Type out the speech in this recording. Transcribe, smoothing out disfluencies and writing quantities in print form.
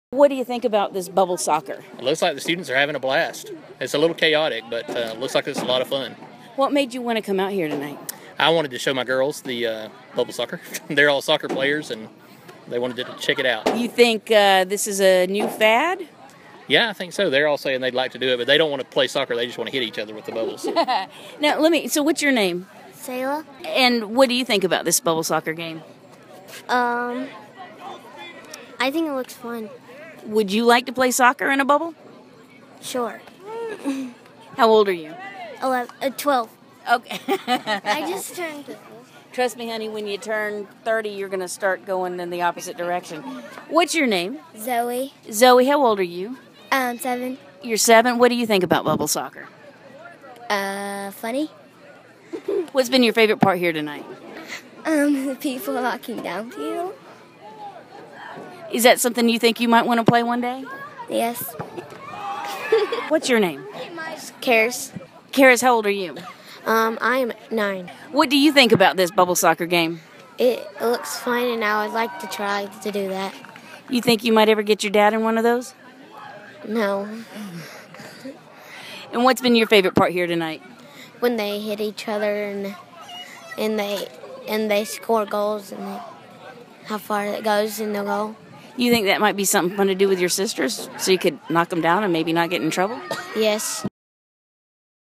What do you think about this bubble soccer? It looks like the students are having a blast. It's a little chaotic, but looks like it's a lot of fun. What made you want to come out here tonight? I wanted to show my girls the bubble soccer. They're all soccer players, and they wanted to check it out. You think this is a new fad? Yeah, I think so. They're all saying they'd like to do it, but they don't want to play soccer. They just want to hit each other with the bubbles. Now, so what's your name? Sayla. And what do you think about this bubble soccer game? I think it looks fun. Would you like to play soccer in a bubble? Sure. How old are you? 12. Okay. I just turned 12. Trust me, honey, when you turn 30, you're going to start going in the opposite direction. What's your name? Zoe. Zoe, how old are you? 7. You're 7. What do you think about bubble soccer? Funny. What's been your favorite part here tonight? The people walking down to you. Is that something you think you might want to play one day? Yes. What's your name? Cares. Karis, how old are you? I am 9. What do you think about this bubble soccer game? It looks fun, and I would like to try to do that. You think you might ever get your dad in one of those? No. And what's been your favorite part here tonight? When they hit each other and they score goals and how far it goes in the goal. You think that might be something fun to do with your sisters so you could knock them down and maybe not get in trouble? Yes.